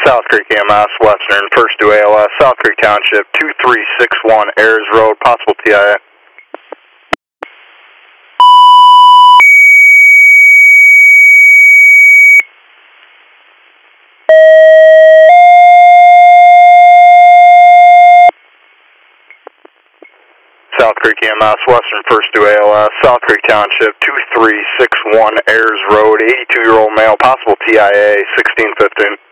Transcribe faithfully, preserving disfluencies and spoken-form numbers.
South Creek E M S, Western, first to A L S, South Creek Township, two three six one Ayers Road, possible T I A. South Creek E M S, Western, first to A L S, South Creek Township, two three six one Ayers Road, eighty-two-year-old male, possible T I A, sixteen fifteen.